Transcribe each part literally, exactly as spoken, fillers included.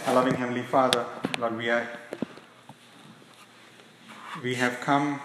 Our loving Heavenly Father, Lord, we are we have come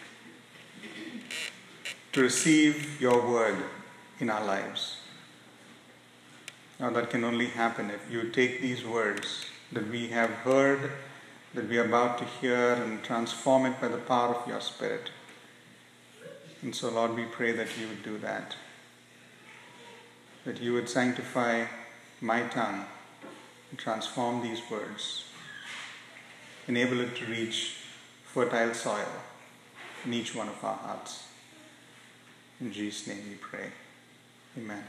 to receive your word in our lives. Now that can only happen if you take these words that we have heard, that we are about to hear, and transform it by the power of your Spirit. And so, Lord, we pray that you would do that. That you would sanctify my tongue and transform these words. Enable it to reach fertile soil in each one of our hearts. In Jesus' name we pray. Amen.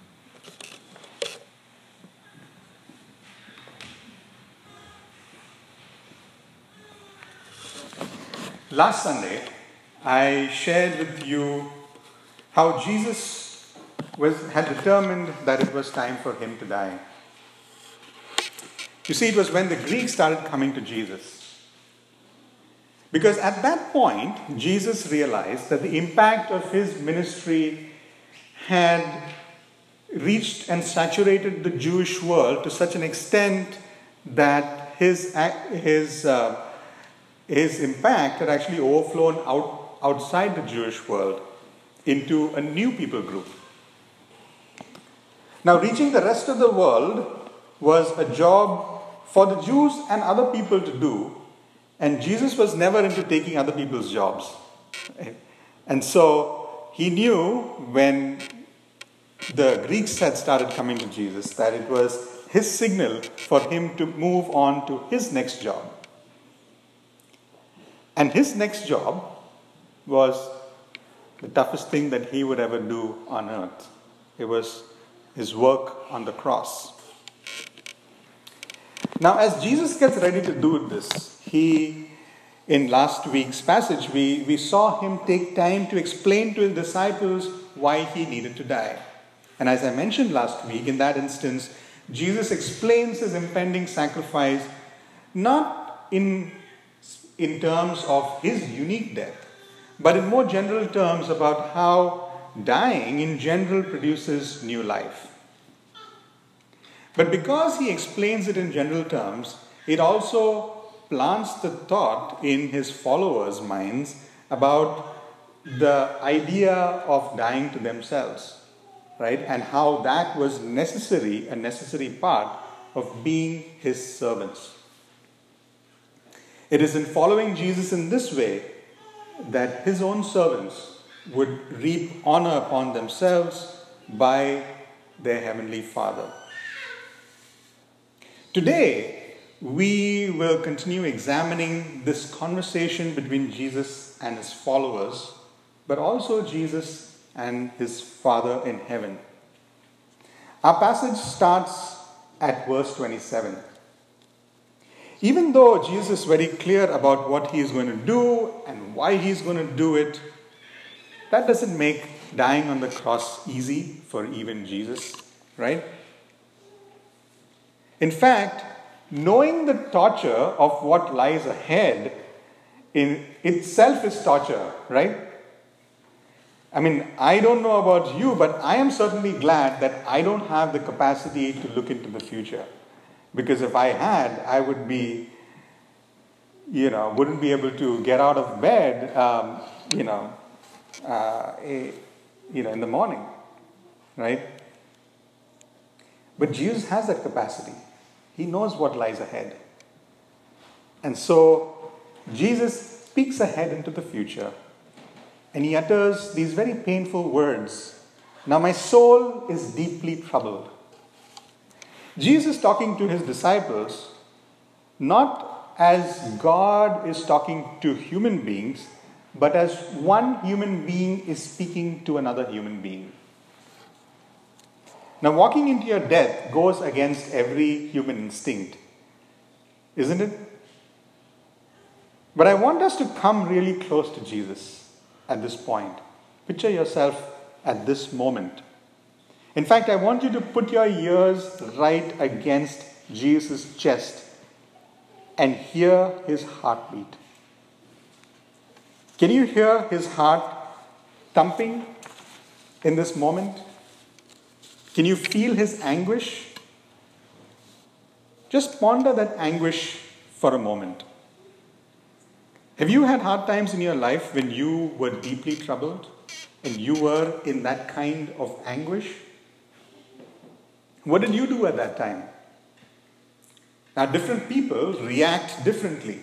Last Sunday, I shared with you how Jesus was, had determined that it was time for him to die. You see, it was when the Greeks started coming to Jesus. Because at that point, Jesus realized that the impact of his ministry had reached and saturated the Jewish world to such an extent that his, his, uh, his impact had actually overflown out, outside the Jewish world into a new people group. Now, reaching the rest of the world was a job for the Jews and other people to do, and Jesus was never into taking other people's jobs. And so he knew when the Greeks had started coming to Jesus that it was his signal for him to move on to his next job. And his next job was the toughest thing that he would ever do on earth. It was his work on the cross. Now, as Jesus gets ready to do this, he, in last week's passage, we, we saw him take time to explain to his disciples why he needed to die. And as I mentioned last week, in that instance, Jesus explains his impending sacrifice not in, in terms of his unique death, but in more general terms about how dying in general produces new life. But because he explains it in general terms, it also plants the thought in his followers' minds about the idea of dying to themselves, right? And how that was necessary, a necessary part of being his servants. It is in following Jesus in this way that his own servants would reap honor upon themselves by their heavenly Father. Today, we will continue examining this conversation between Jesus and his followers, but also Jesus and his Father in heaven. Our passage starts at verse twenty-seven. Even though Jesus is very clear about what he is going to do and why he is going to do it, that doesn't make dying on the cross easy for even Jesus, right? In fact, knowing the torture of what lies ahead in itself is torture, right? I mean, I don't know about you, but I am certainly glad that I don't have the capacity to look into the future. Because if I had, I would be, you know, wouldn't be able to get out of bed, um, you know, uh, a, you know, in the morning, right? But Jesus has that capacity. He knows what lies ahead. And so Jesus speaks ahead into the future, and he utters these very painful words. Now my soul is deeply troubled. Jesus is talking to his disciples, not as God is talking to human beings, but as one human being is speaking to another human being. Now, walking into your death goes against every human instinct, isn't it? But I want us to come really close to Jesus at this point. Picture yourself at this moment. In fact, I want you to put your ears right against Jesus' chest and hear his heartbeat. Can you hear his heart thumping in this moment? Can you feel his anguish? Just ponder that anguish for a moment. Have you had hard times in your life when you were deeply troubled and you were in that kind of anguish? What did you do at that time? Now, different people react differently.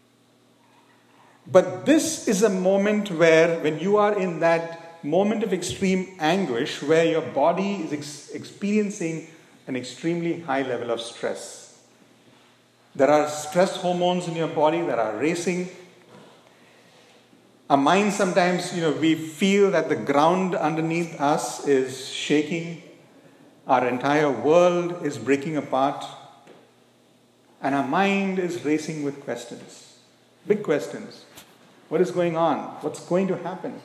But this is a moment where, when you are in that moment of extreme anguish, where your body is ex- experiencing an extremely high level of stress. There are stress hormones in your body that are racing. Our mind sometimes, you know, we feel that the ground underneath us is shaking. Our entire world is breaking apart. And our mind is racing with questions. Big questions. What is going on? What's going to happen?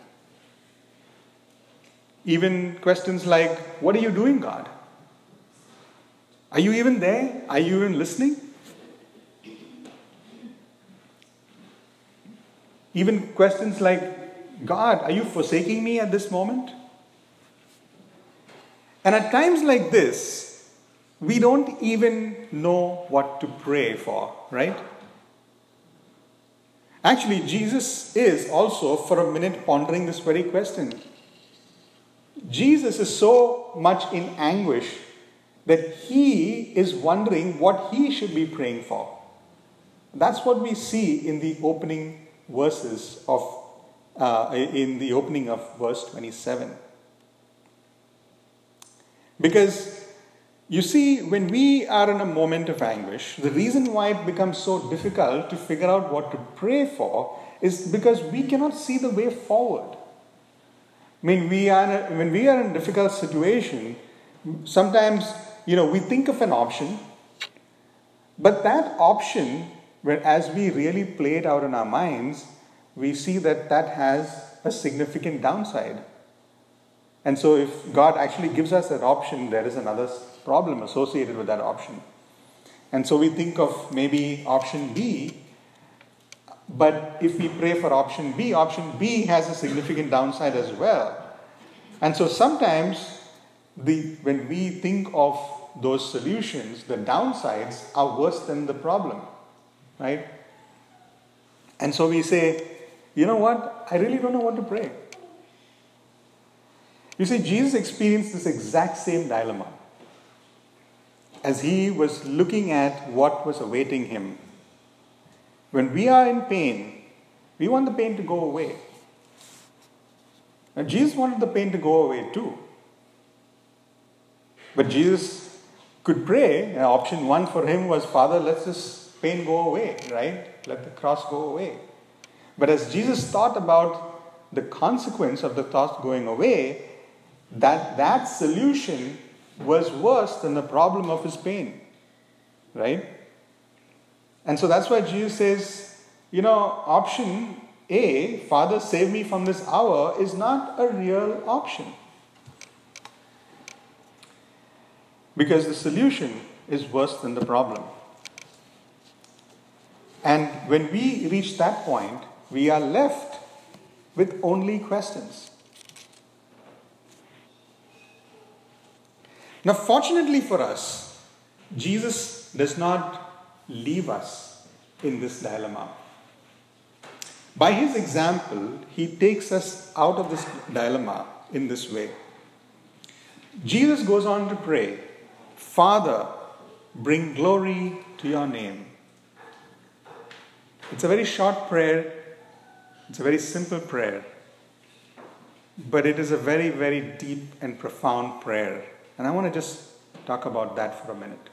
Even questions like, what are you doing, God? Are you even there? Are you even listening? Even questions like, God, are you forsaking me at this moment? And at times like this, we don't even know what to pray for, right? Actually, Jesus is also, for a minute, pondering this very question. Jesus is so much in anguish that he is wondering what he should be praying for. That's what we see in the opening verses of, uh, in the opening of verse twenty-seven. Because, you see, when we are in a moment of anguish, the reason why it becomes so difficult to figure out what to pray for is because we cannot see the way forward. I mean, we are in a, when we are in a difficult situation, sometimes, you know, we think of an option, but that option, where as we really play it out in our minds, we see that that has a significant downside. And so if God actually gives us that option, there is another problem associated with that option. And so we think of maybe option B, but if we pray for option B, option B has a significant downside as well. And so sometimes the when we think of those solutions, the downsides are worse than the problem, right? And so we say, you know what? I really don't know what to pray. You see, Jesus experienced this exact same dilemma as he was looking at what was awaiting him. When we are in pain, we want the pain to go away. Now, Jesus wanted the pain to go away too. But Jesus could pray, and option one for him was, Father, let this pain go away, right? Let the cross go away. But as Jesus thought about the consequence of the thought going away, that that solution was worse than the problem of his pain, right? And so that's why Jesus says, you know, option A, Father, save me from this hour, is not a real option. Because the solution is worse than the problem. And when we reach that point, we are left with only questions. Now, fortunately for us, Jesus does not leave us in this dilemma. By his example, he takes us out of this dilemma in this way. Jesus goes on to pray, Father, bring glory to your name. It's a very short prayer. It's a very simple prayer. But it is a very, very deep and profound prayer. And I want to just talk about that for a minute.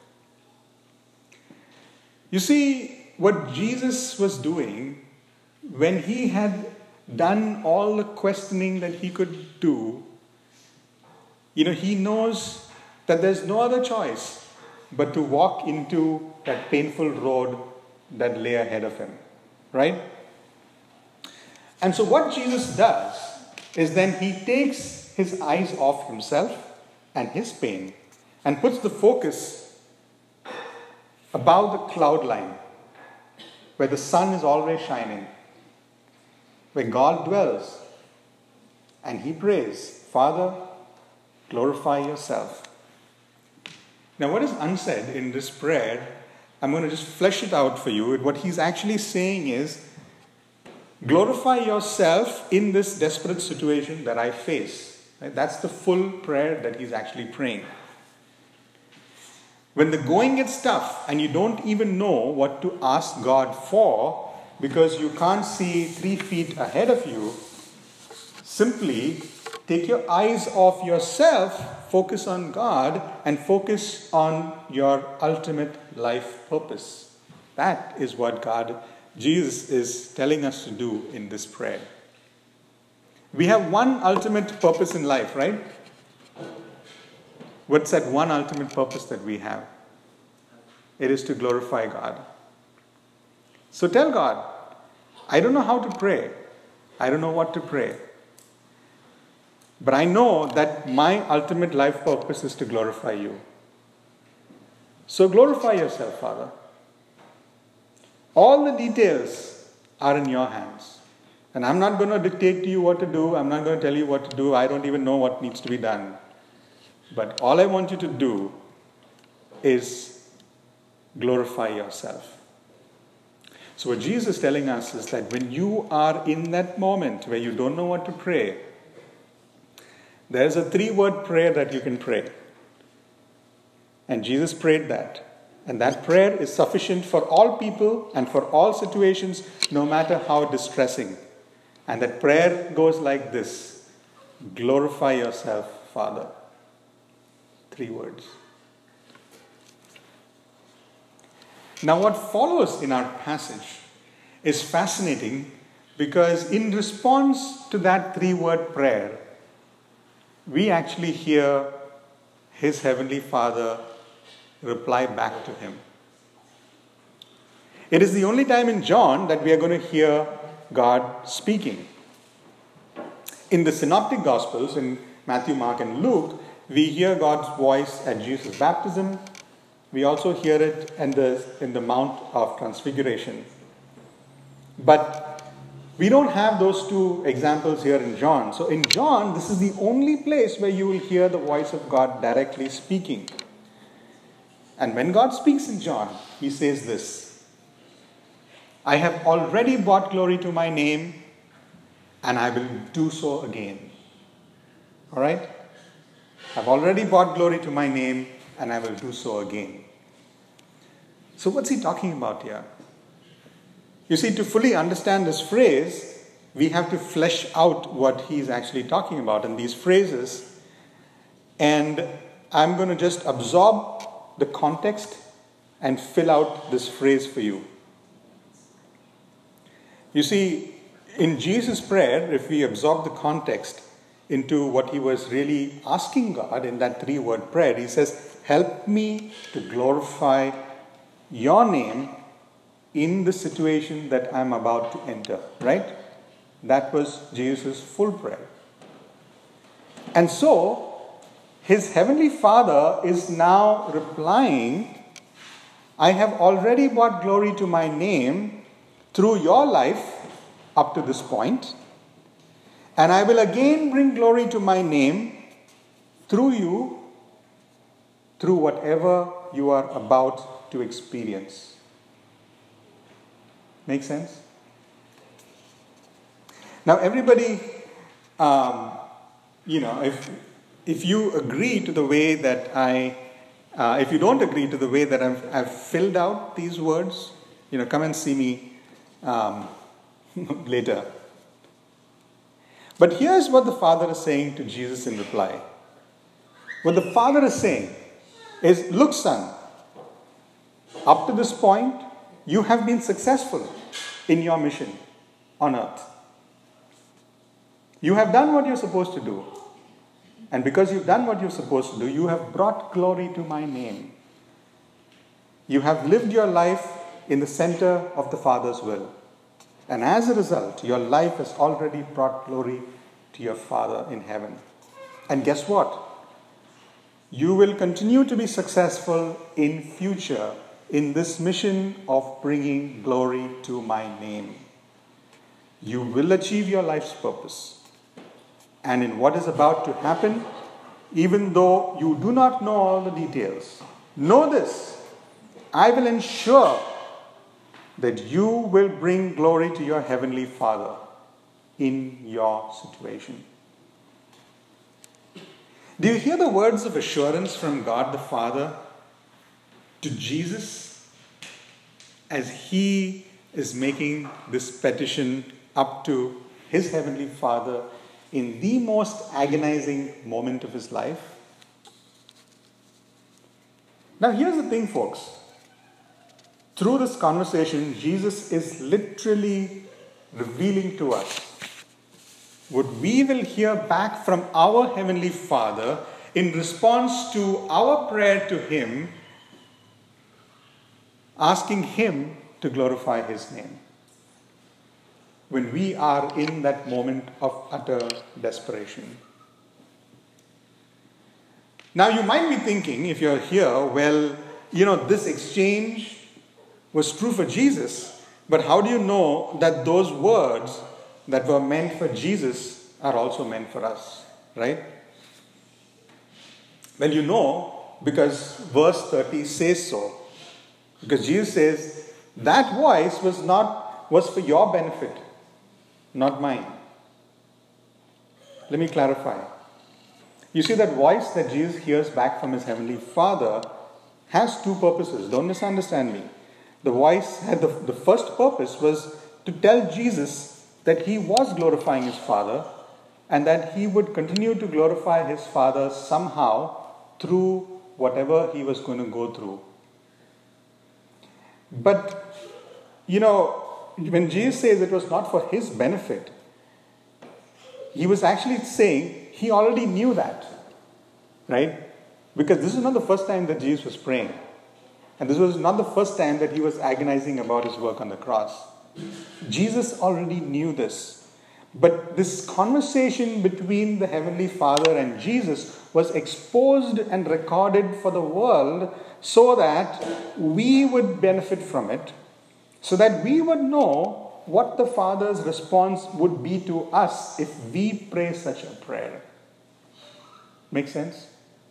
You see, what Jesus was doing when he had done all the questioning that he could do, you know, he knows that there's no other choice but to walk into that painful road that lay ahead of him, right? And so what Jesus does is then he takes his eyes off himself and his pain and puts the focus above the cloud line where the sun is always shining, where God dwells, and he prays, Father, glorify yourself. Now, what is unsaid in this prayer I'm going to just flesh it out for you. What he's actually saying is, glorify yourself in this desperate situation that I face. Right? That's the full prayer that he's actually praying. When the going gets tough and you don't even know what to ask God for because you can't see three feet ahead of you, simply take your eyes off yourself, focus on God, and focus on your ultimate life purpose. That is what God, Jesus is telling us to do in this prayer. We have one ultimate purpose in life, right? What's that one ultimate purpose that we have? It is to glorify God. So tell God, I don't know how to pray. I don't know what to pray. But I know that my ultimate life purpose is to glorify you. So glorify yourself, Father. All the details are in your hands. And I'm not going to dictate to you what to do. I'm not going to tell you what to do. I don't even know what needs to be done. But all I want you to do is glorify yourself. So what Jesus is telling us is that when you are in that moment where you don't know what to pray, there is a three-word prayer that you can pray. And Jesus prayed that. And that prayer is sufficient for all people and for all situations, no matter how distressing. And that prayer goes like this: glorify yourself, Father. Three words. Now what follows in our passage is fascinating, because in response to that three-word prayer, we actually hear his heavenly Father reply back to him. It is the only time in John that we are going to hear God speaking. In the Synoptic Gospels, in Matthew, Mark, and Luke, we hear God's voice at Jesus' baptism. We also hear it in the, in the Mount of Transfiguration. But we don't have those two examples here in John. So in John, this is the only place where you will hear the voice of God directly speaking. And when God speaks in John, he says this: I have already brought glory to my name, and I will do so again. All right? I've already brought glory to my name, and I will do so again. So what's he talking about here? You see, to fully understand this phrase, we have to flesh out what he's actually talking about in these phrases. And I'm going to just absorb the context and fill out this phrase for you. You see, in Jesus' prayer, if we absorb the context into what he was really asking God in that three-word prayer, he says, help me to glorify your name in the situation that I'm about to enter, right? That was Jesus' full prayer. And so, his heavenly Father is now replying, I have already brought glory to my name through your life up to this point, and I will again bring glory to my name through you, through whatever you are about to experience. Make sense? Now everybody, um, you know, if if you agree to the way that I, uh, if you don't agree to the way that I've, I've filled out these words, you know, come and see me um, later. But here's what the Father is saying to Jesus in reply. What the Father is saying is, look, son, up to this point, you have been successful in your mission on earth. You have done what you're supposed to do. And because you've done what you're supposed to do, you have brought glory to my name. You have lived your life in the center of the Father's will. And as a result, your life has already brought glory to your Father in heaven. And guess what? You will continue to be successful in future in this mission of bringing glory to my name. You will achieve your life's purpose. And in what is about to happen, even though you do not know all the details, know this: I will ensure that you will bring glory to your heavenly Father in your situation. Do you hear the words of assurance from God the Father to Jesus as he is making this petition up to his heavenly Father in the most agonizing moment of his life? Now here's the thing, folks. Through this conversation, Jesus is literally revealing to us what we will hear back from our Heavenly Father in response to our prayer to Him, asking Him to glorify His name. When we are in that moment of utter desperation. Now you might be thinking, if you're here, well, you know, this exchange was true for Jesus, but how do you know that those words that were meant for Jesus are also meant for us, right? Well, you know, because verse thirty says so. Because Jesus says, that voice was not was for your benefit, not mine. Let me clarify. You see, that voice that Jesus hears back from his heavenly Father has two purposes. Don't misunderstand me. The voice had the, the first purpose was to tell Jesus that he was glorifying his Father and that he would continue to glorify his Father somehow through whatever he was going to go through. But, you know, when Jesus says it was not for his benefit, he was actually saying he already knew that, right? Because this is not the first time that Jesus was praying. And this was not the first time that he was agonizing about his work on the cross. Jesus already knew this. But this conversation between the Heavenly Father and Jesus was exposed and recorded for the world so that we would benefit from it, so that we would know what the Father's response would be to us if we pray such a prayer. Make sense?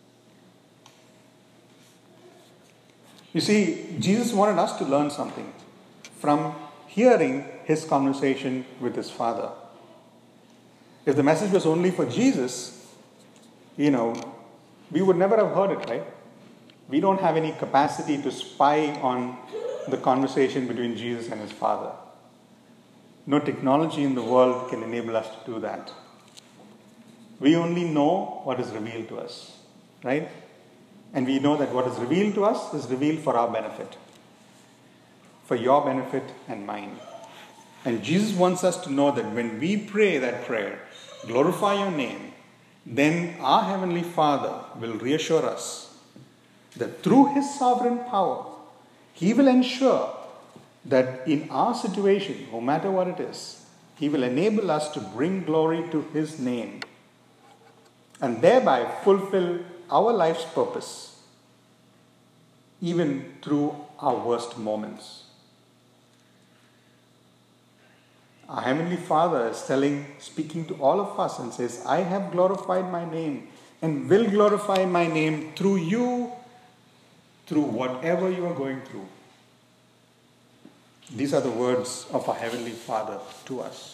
You see, Jesus wanted us to learn something from hearing his conversation with his Father. If the message was only for Jesus, you know, we would never have heard it, right? We don't have any capacity to spy on the conversation between Jesus and his Father. No technology in the world can enable us to do that. We only know what is revealed to us, right? And we know that what is revealed to us is revealed for our benefit. For your benefit and mine. And Jesus wants us to know that when we pray that prayer, glorify your name, then our Heavenly Father will reassure us that through his sovereign power, he will ensure that in our situation, no matter what it is, he will enable us to bring glory to his name and thereby fulfill our life's purpose, even through our worst moments. Our Heavenly Father is telling, speaking to all of us and says, I have glorified my name and will glorify my name through you, through whatever you are going through. These are the words of our Heavenly Father to us.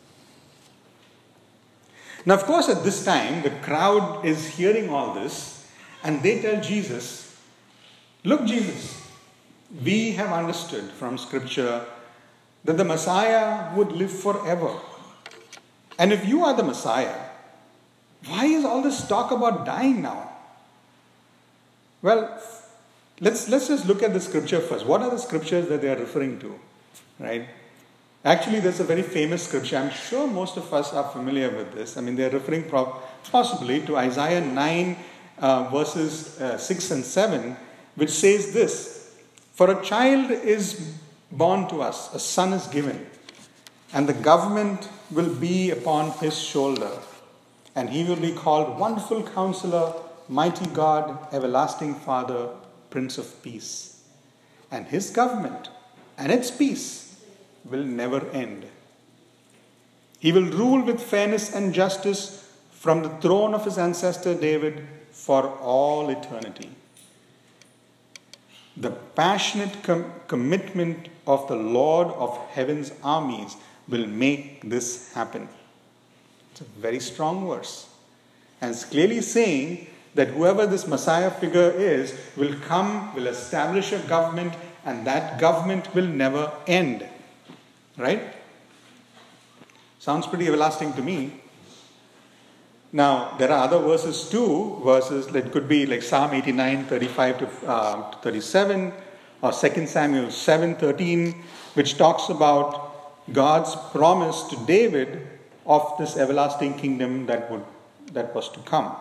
Now, of course, at this time, the crowd is hearing all this and they tell Jesus, look, Jesus, we have understood from Scripture that the Messiah would live forever. And if you are the Messiah, why is all this talk about dying now? Well, let's, let's just look at the Scripture first. What are the Scriptures that they are referring to? Right? Actually, there's a very famous Scripture. I'm sure most of us are familiar with this. I mean, they're referring pro- possibly to Isaiah nine, uh, verses uh, six and seven, which says this, for a child is born to us, a son is given, and the government will be upon his shoulder, and he will be called Wonderful Counselor, Mighty God, Everlasting Father, Prince of Peace. And his government and its peace will never end. He will rule with fairness and justice from the throne of his ancestor David for all eternity. the passionate com- commitment of the Lord of heaven's armies will make this happen. It's a very strong verse. And it's clearly saying that whoever this Messiah figure is will come, will establish a government, and that government will never end. Right? Sounds pretty everlasting to me. Now, there are other verses too, verses that could be like Psalm eighty-nine, thirty-five to uh, thirty-seven, or Second Samuel seven, thirteen, which talks about God's promise to David of this everlasting kingdom that would that was to come.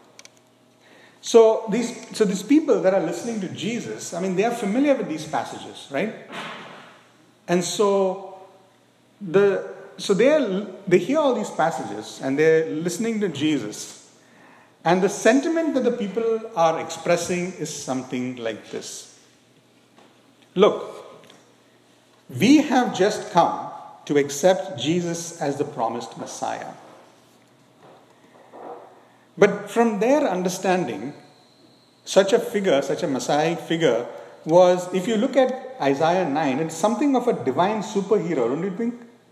So these, so these people that are listening to Jesus, I mean, they are familiar with these passages, right? And so the so they are, they hear all these passages and they're listening to Jesus, and the sentiment that the people are expressing is something like this: look, we have just come to accept Jesus as the promised Messiah. But from their understanding, such a figure, such a Messianic figure, was, if you look at Isaiah nine, it's something of a divine superhero, don't you think?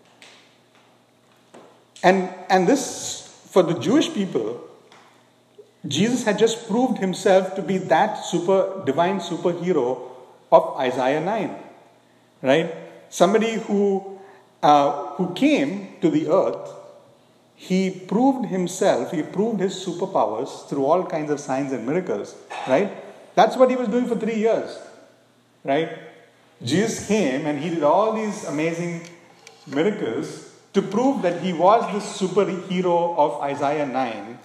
And, and this, for the Jewish people, Jesus had just proved himself to be that super divine superhero of Isaiah nine. Right? Somebody who, uh, who came to the earth. He proved himself, he proved his superpowers through all kinds of signs and miracles, right? That's what he was doing for three years, right? Jesus came and he did all these amazing miracles to prove that he was this superhero of Isaiah nine.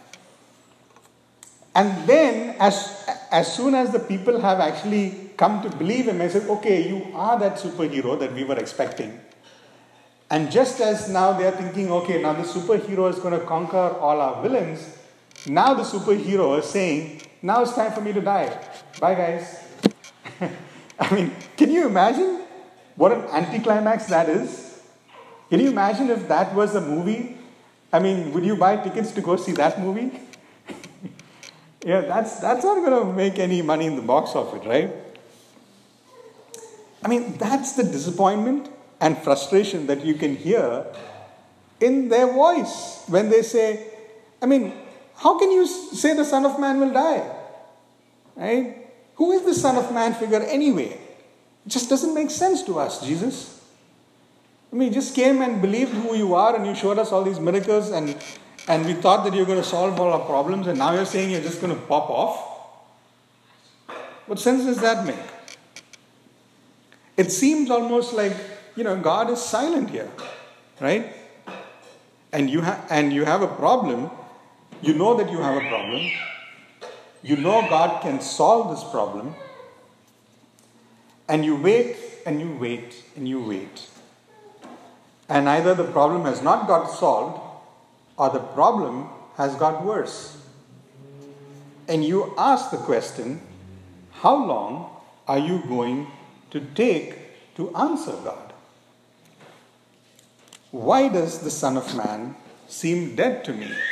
And then, as, as soon as the people have actually come to believe him, I said, okay, you are that superhero that we were expecting. And just as now they are thinking, okay, now the superhero is going to conquer all our villains, now the superhero is saying, now it's time for me to die. Bye, guys. I mean, can you imagine what an anticlimax that is? Can you imagine if that was a movie? I mean, would you buy tickets to go see that movie? Yeah, that's, that's not going to make any money in the box office, right? I mean, that's the disappointment and frustration that you can hear in their voice when they say, I mean, how can you say the Son of Man will die? Right? Who is the Son of Man figure anyway? It just doesn't make sense to us, Jesus. I mean, you just came and believed who you are and you showed us all these miracles and, and we thought that you were going to solve all our problems, and now you're saying you're just going to pop off? What sense does that make? It seems almost like, you know, God is silent here, right? And you have and you have a problem. You know that you have a problem. You know God can solve this problem. And you wait and you wait and you wait. And either the problem has not got solved or the problem has got worse. And you ask the question, how long are you going to take to answer God? Why does the Son of Man seem dead to me?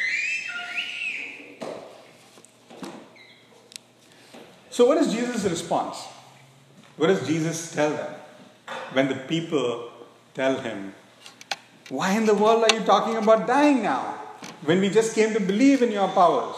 So what is Jesus' response? What does Jesus tell them when the people tell him, why in the world are you talking about dying now when we just came to believe in your powers?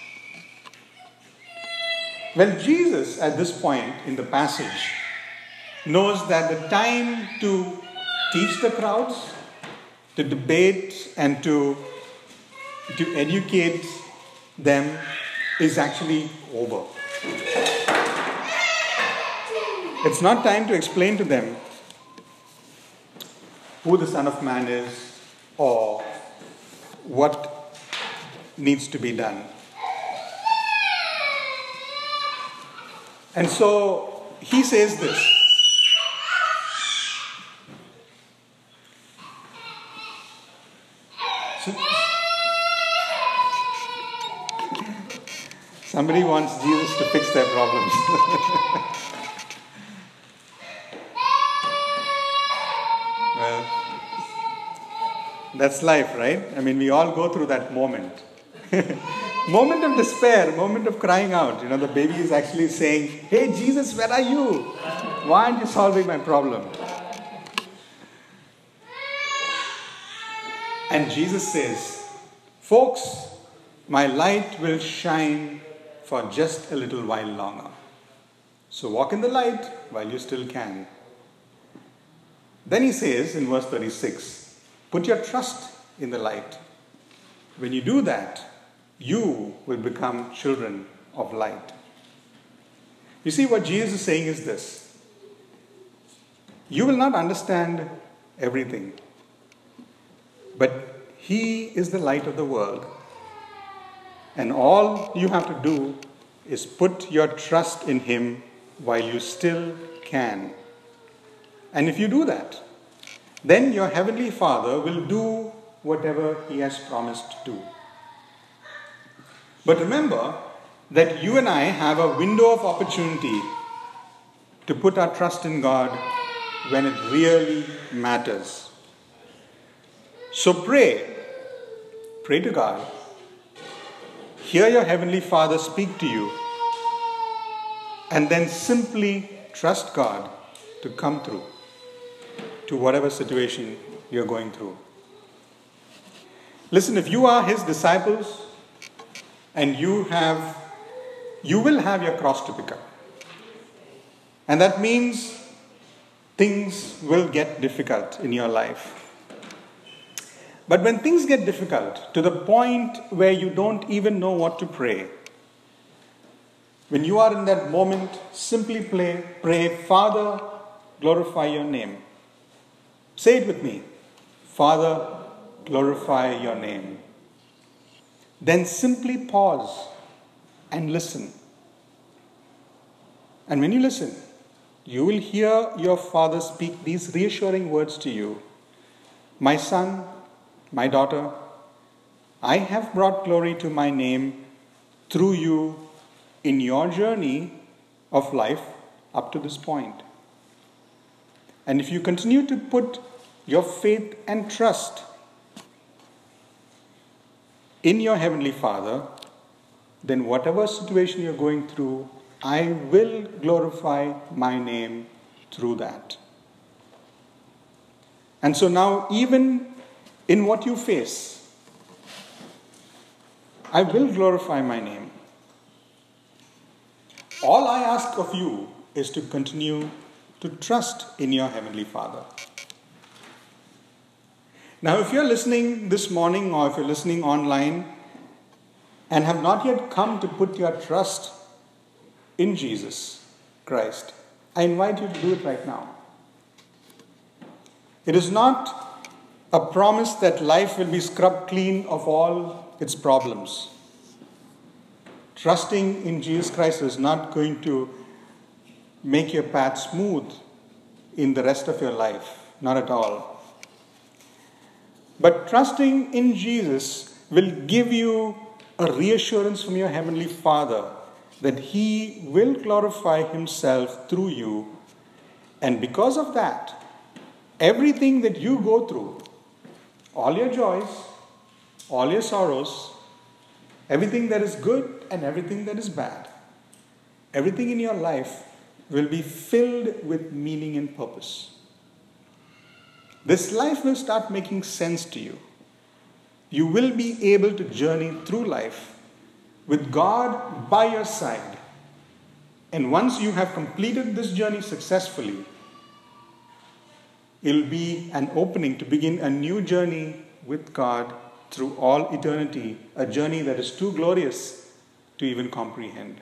Well, Jesus at this point in the passage knows that the time to teach the crowds, to debate and to, to educate them is actually over. It's not time to explain to them who the Son of Man is or what needs to be done. And so he says this. Somebody wants Jesus to fix their problems. Well, that's life, right? I mean, we all go through that moment. moment of despair, moment of crying out. You know, the baby is actually saying, "Hey, Jesus, where are you? Why aren't you solving my problem?" And Jesus says, "Folks, my light will shine for just a little while longer. So walk in the light while you still can." Then he says in verse thirty-six, "Put your trust in the light. When you do that, you will become children of light." You see, what Jesus is saying is this: you will not understand everything, but He is the light of the world. And all you have to do is put your trust in Him while you still can. And if you do that, then your Heavenly Father will do whatever He has promised to do. But remember that you and I have a window of opportunity to put our trust in God when it really matters. So pray. Pray to God. Hear your Heavenly Father speak to you. And then simply trust God to come through to whatever situation you're going through. Listen, if you are His disciples and you have, you will have your cross to pick up. And that means things will get difficult in your life. But when things get difficult to the point where you don't even know what to pray, when you are in that moment, simply pray, pray, "Father, glorify your name." Say it with me. "Father, glorify your name." Then simply pause and listen. And when you listen, you will hear your Father speak these reassuring words to you. "My son, my daughter, I have brought glory to my name through you in your journey of life up to this point. And if you continue to put your faith and trust in your Heavenly Father, then whatever situation you're going through, I will glorify my name through that." And so now, even in what you face, I will glorify my name. All I ask of you is to continue to trust in your Heavenly Father. Now, if you're listening this morning or if you're listening online and have not yet come to put your trust in Jesus Christ, I invite you to do it right now. It is not a promise that life will be scrubbed clean of all its problems. Trusting in Jesus Christ is not going to make your path smooth in the rest of your life. Not at all. But trusting in Jesus will give you a reassurance from your Heavenly Father that He will glorify Himself through you. And because of that, everything that you go through, all your joys, all your sorrows, everything that is good and everything that is bad, everything in your life will be filled with meaning and purpose. This life will start making sense to you. You will be able to journey through life with God by your side. And once you have completed this journey successfully, it'll be an opening to begin a new journey with God through all eternity, a journey that is too glorious to even comprehend.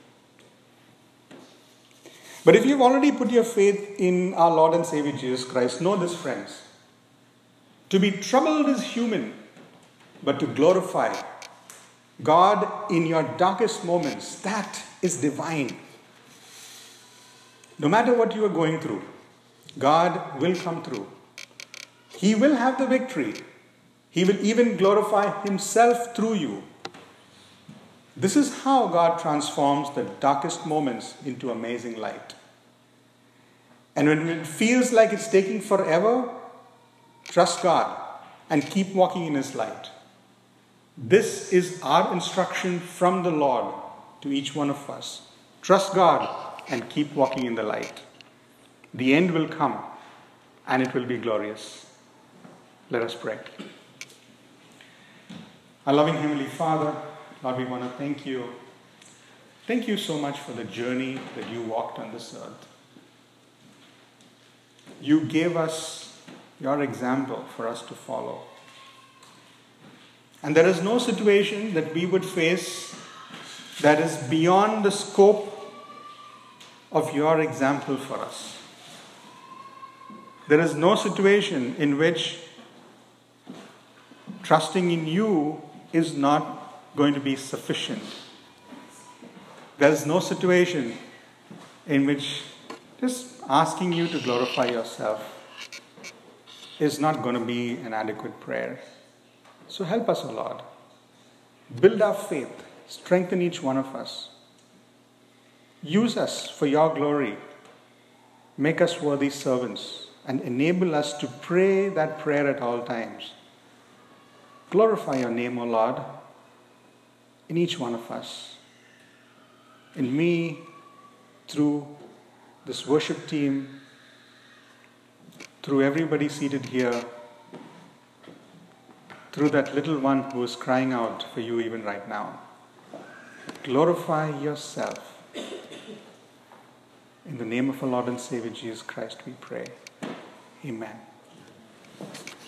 But if you've already put your faith in our Lord and Savior Jesus Christ, know this, friends. To be troubled is human, but to glorify God in your darkest moments, that is divine. No matter what you are going through, God will come through. He will have the victory. He will even glorify Himself through you. This is how God transforms the darkest moments into amazing light. And when it feels like it's taking forever, trust God and keep walking in His light. This is our instruction from the Lord to each one of us. Trust God and keep walking in the light. The end will come and it will be glorious. Let us pray. Our loving Heavenly Father, Lord, we want to thank you. Thank you so much for the journey that you walked on this earth. You gave us your example for us to follow. And there is no situation that we would face that is beyond the scope of your example for us. There is no situation in which trusting in you is not going to be sufficient. There is no situation in which just asking you to glorify yourself is not going to be an adequate prayer. So help us, O Lord. Build our faith. Strengthen each one of us. Use us for your glory. Make us worthy servants and enable us to pray that prayer at all times. Glorify your name, O Lord, in each one of us. In me, through this worship team, through everybody seated here, through that little one who is crying out for you even right now. Glorify yourself. In the name of our Lord and Savior Jesus Christ we pray. Amen.